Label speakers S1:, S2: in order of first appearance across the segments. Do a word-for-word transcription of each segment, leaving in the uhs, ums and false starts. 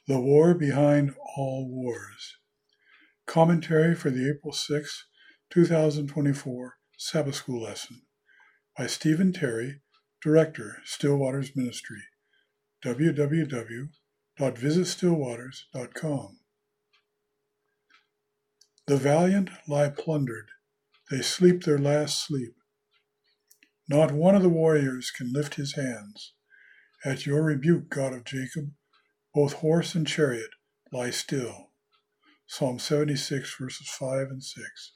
S1: The War Behind All Wars. Commentary for the April sixth, two thousand twenty-four Sabbath School Lesson by Stephen Terry, Director, Stillwaters Ministry, w w w dot visit stillwaters dot com. The valiant lie plundered, they sleep their last sleep. Not one of the warriors can lift his hands. At your rebuke, God of Jacob, both horse and chariot lie still. Psalm seventy-six, verses five and six.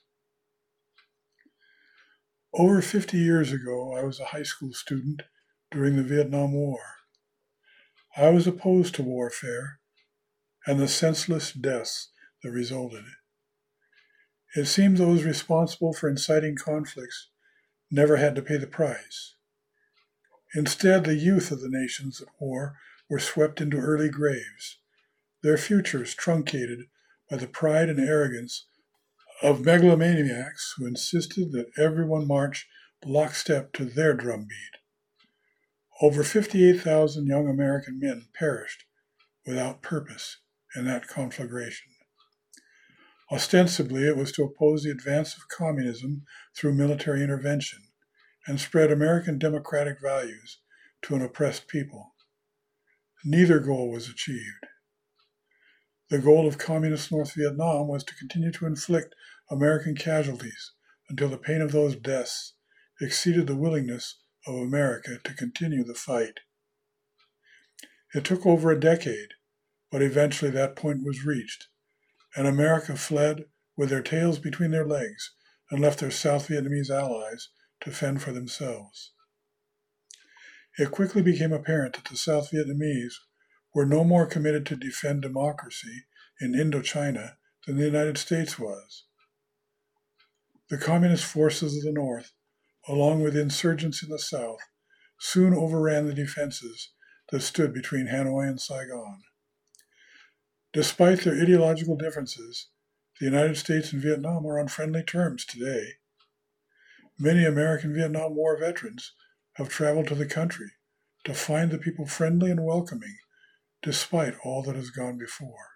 S1: Over fifty years ago, I was a high school student during the Vietnam War. I was opposed to warfare and the senseless deaths that resulted. It seemed those responsible for inciting conflicts never had to pay the price. Instead, the youth of the nations at war were swept into early graves, their futures truncated by the pride and arrogance of megalomaniacs who insisted that everyone march lockstep to their drumbeat. Over fifty-eight thousand young American men perished without purpose in that conflagration. Ostensibly, it was to oppose the advance of communism through military intervention and spread American democratic values to an oppressed people. Neither goal was achieved. The goal of communist North Vietnam was to continue to inflict American casualties until the pain of those deaths exceeded the willingness of America to continue the fight. It took over a decade, but eventually that point was reached, and America fled with their tails between their legs and left their South Vietnamese allies to fend for themselves. It quickly became apparent that the South Vietnamese were no more committed to defend democracy in Indochina than the United States was. The communist forces of the North, along with insurgents in the South, soon overran the defenses that stood between Hanoi and Saigon. Despite their ideological differences, the United States and Vietnam are on friendly terms today. Many American Vietnam War veterans have traveled to the country to find the people friendly and welcoming, despite all that has gone before.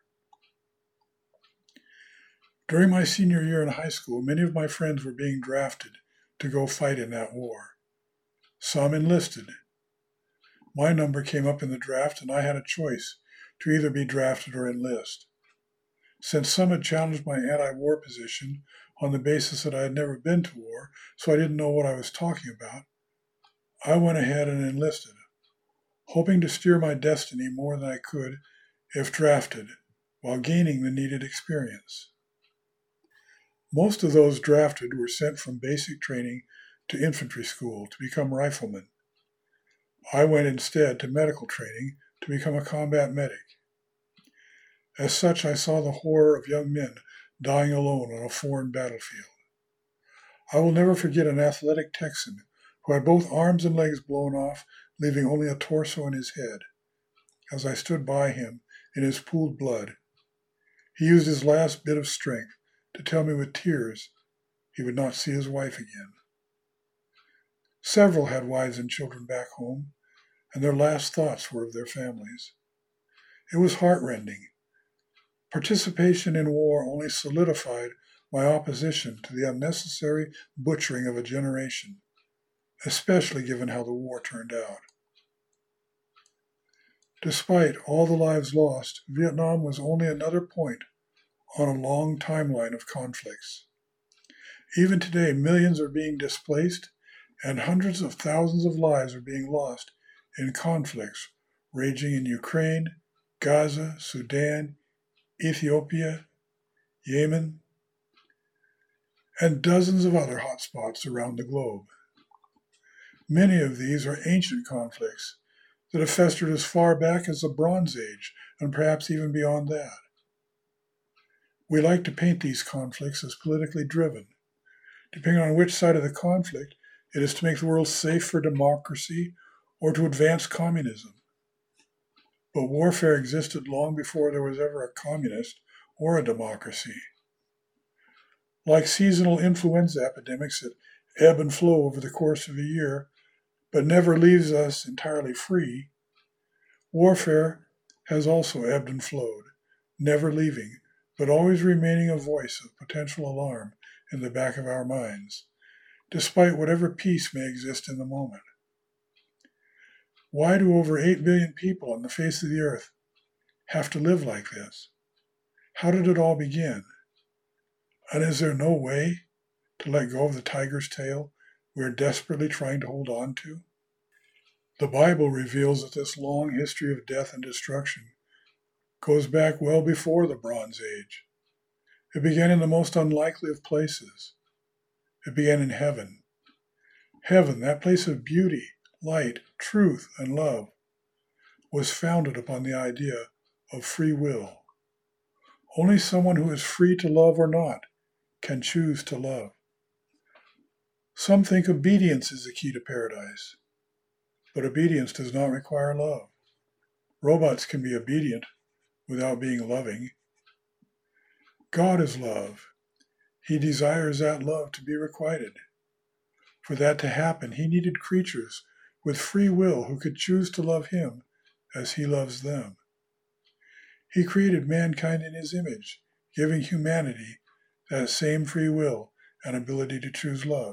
S1: During my senior year in high school, many of my friends were being drafted to go fight in that war. Some enlisted. My number came up in the draft, and I had a choice to either be drafted or enlist. Since some had challenged my anti-war position on the basis that I had never been to war, so I didn't know what I was talking about, I went ahead and enlisted, hoping to steer my destiny more than I could if drafted, while gaining the needed experience. Most of those drafted were sent from basic training to infantry school to become riflemen. I went instead to medical training to become a combat medic. As such, I saw the horror of young men dying alone on a foreign battlefield. I will never forget an athletic Texan who had both arms and legs blown off, leaving only a torso and his head. As I stood by him in his pooled blood, he used his last bit of strength to tell me with tears he would not see his wife again. Several had wives and children back home, and their last thoughts were of their families. It was heartrending. Participation in war only solidified my opposition to the unnecessary butchering of a generation, especially given how the war turned out. Despite all the lives lost, Vietnam was only another point on a long timeline of conflicts. Even today, millions are being displaced, and hundreds of thousands of lives are being lost in conflicts raging in Ukraine, Gaza, Sudan, Ethiopia, Yemen, and dozens of other hotspots around the globe. Many of these are ancient conflicts that have festered as far back as the Bronze Age, and perhaps even beyond that. We like to paint these conflicts as politically driven. Depending on which side of the conflict, it is to make the world safe for democracy or to advance communism. But warfare existed long before there was ever a communist or a democracy. Like seasonal influenza epidemics that ebb and flow over the course of a year, but never leaves us entirely free, warfare has also ebbed and flowed, never leaving, but always remaining a voice of potential alarm in the back of our minds, despite whatever peace may exist in the moment. Why do over eight billion people on the face of the earth have to live like this? How did it all begin? And is there no way to let go of the tiger's tail we're desperately trying to hold on to? The Bible reveals that this long history of death and destruction goes back well before the Bronze Age. It began in the most unlikely of places. It began in heaven. Heaven, that place of beauty, light, truth, and love, was founded upon the idea of free will. Only someone who is free to love or not can choose to love. Some think obedience is the key to paradise, but obedience does not require love. Robots can be obedient without being loving. God is love. He desires that love to be requited. For that to happen, he needed creatures with free will who could choose to love him as he loves them. He created mankind in his image, giving humanity that same free will and ability to choose love.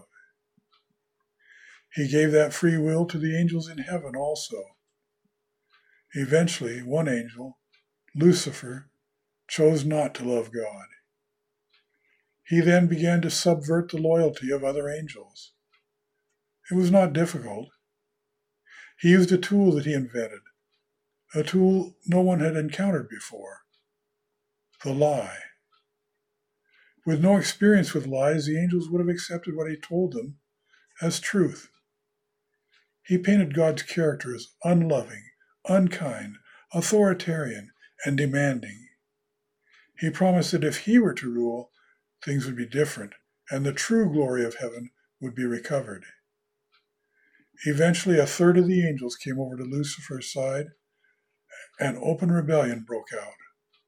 S1: He gave that free will to the angels in heaven also. Eventually, one angel, Lucifer, chose not to love God. He then began to subvert the loyalty of other angels. It was not difficult. He used a tool that he invented, a tool no one had encountered before, the lie. With no experience with lies, the angels would have accepted what he told them as truth. He painted God's character as unloving, unkind, authoritarian, and demanding. He promised that if he were to rule, things would be different, and the true glory of heaven would be recovered. Eventually, a third of the angels came over to Lucifer's side, and open rebellion broke out.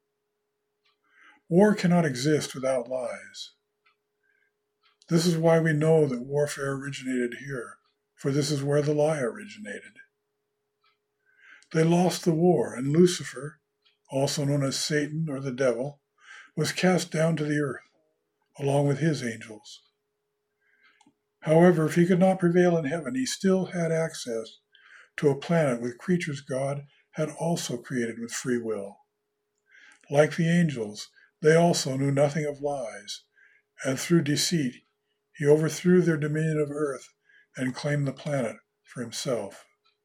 S1: War cannot exist without lies. This is why we know that warfare originated here, for this is where the lie originated. They lost the war, and Lucifer, also known as Satan or the devil, was cast down to the earth, along with his angels. However, if he could not prevail in heaven, he still had access to a planet with creatures God had also created with free will. Like the angels, they also knew nothing of lies, and through deceit, he overthrew their dominion of earth and claimed the planet for himself.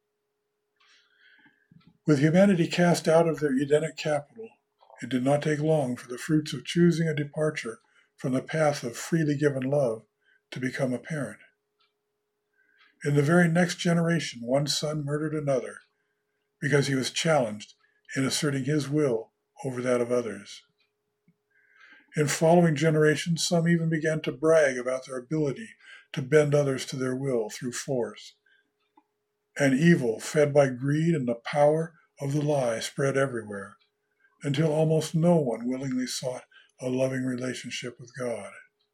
S1: With humanity cast out of their Edenic capital, it did not take long for the fruits of choosing a departure from the path of freely given love to become apparent. In the very next generation, one son murdered another because he was challenged in asserting his will over that of others. In following generations, some even began to brag about their ability to bend others to their will through force. And evil, fed by greed and the power of the lie, spread everywhere, until almost no one willingly sought a loving relationship with God.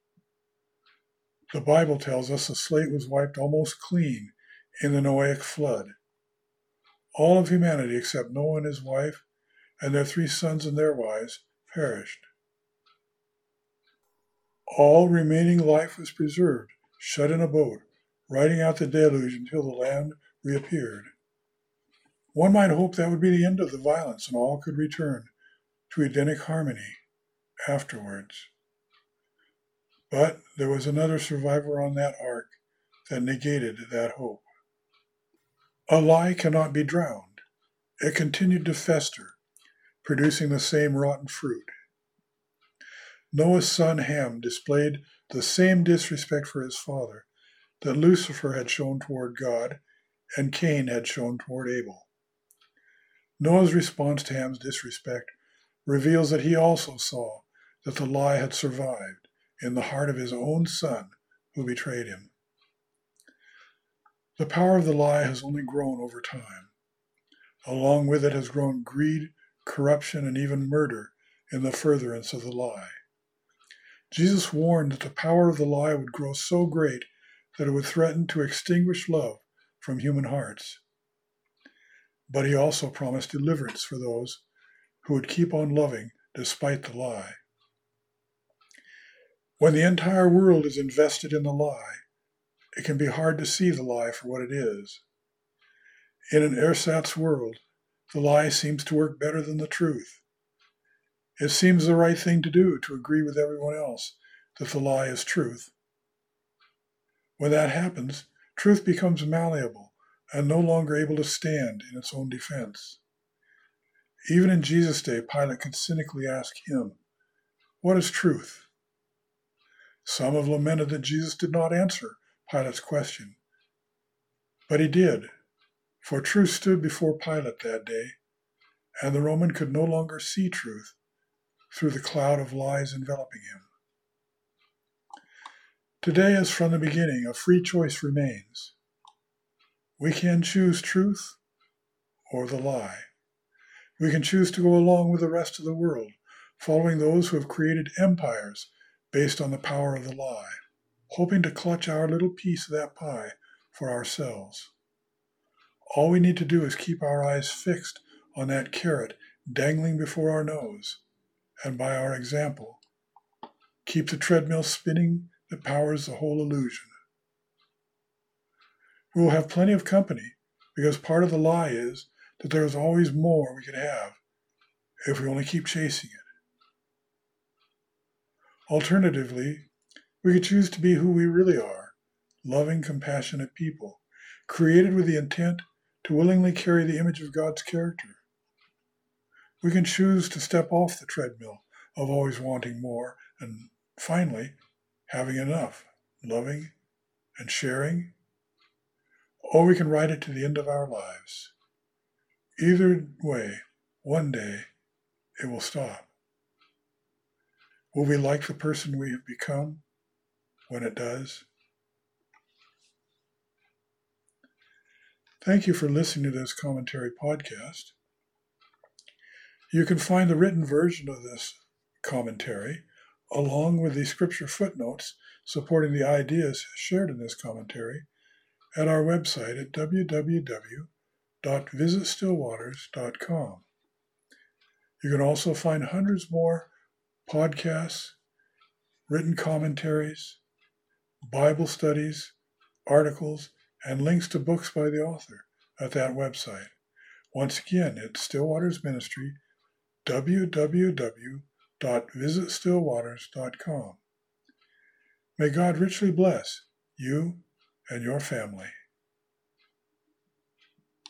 S1: The Bible tells us the slate was wiped almost clean in the Noahic flood. All of humanity except Noah and his wife and their three sons and their wives perished. All remaining life was preserved, shut in a boat, riding out the deluge until the land reappeared. One might hope that would be the end of the violence and all could return to Edenic harmony afterwards. But there was another survivor on that ark that negated that hope. A lie cannot be drowned. It continued to fester, producing the same rotten fruit. Noah's son Ham displayed the same disrespect for his father that Lucifer had shown toward God and Cain had shown toward Abel. Noah's response to Ham's disrespect reveals that he also saw that the lie had survived in the heart of his own son who betrayed him. The power of the lie has only grown over time. Along with it has grown greed, corruption, and even murder in the furtherance of the lie. Jesus warned that the power of the lie would grow so great that it would threaten to extinguish love from human hearts. but he also promised deliverance for those who would keep on loving despite the lie. When the entire world is invested in the lie, it can be hard to see the lie for what it is. In an ersatz world, the lie seems to work better than the truth. It seems the right thing to do to agree with everyone else that the lie is truth. When that happens, truth becomes malleable and no longer able to stand in its own defense. Even in Jesus' day, Pilate could cynically ask him, "What is truth?" Some have lamented that Jesus did not answer Pilate's question, but he did, for truth stood before Pilate that day, and the Roman could no longer see truth through the cloud of lies enveloping him. Today, as from the beginning, a free choice remains. We can choose truth or the lie. We can choose to go along with the rest of the world, following those who have created empires based on the power of the lie, hoping to clutch our little piece of that pie for ourselves. All we need to do is keep our eyes fixed on that carrot dangling before our nose, and by our example, keep the treadmill spinning that powers the whole illusion. We will have plenty of company, because part of the lie is that there is always more we could have if we only keep chasing it. Alternatively, we could choose to be who we really are, loving, compassionate people, created with the intent to willingly carry the image of God's character. We can choose to step off the treadmill of always wanting more and finally having enough, loving and sharing, or we can ride it to the end of our lives. Either way, one day, it will stop. Will we like the person we have become when it does? Thank you for listening to this commentary podcast. You can find the written version of this commentary, along with the scripture footnotes supporting the ideas shared in this commentary, at our website at w w w dot visit still waters dot com. You can also find hundreds more podcasts, written commentaries, Bible studies, articles, and links to books by the author at that website. Once again, it's Stillwaters Ministry, w w w dot visit still waters dot com. May God richly bless you and your family.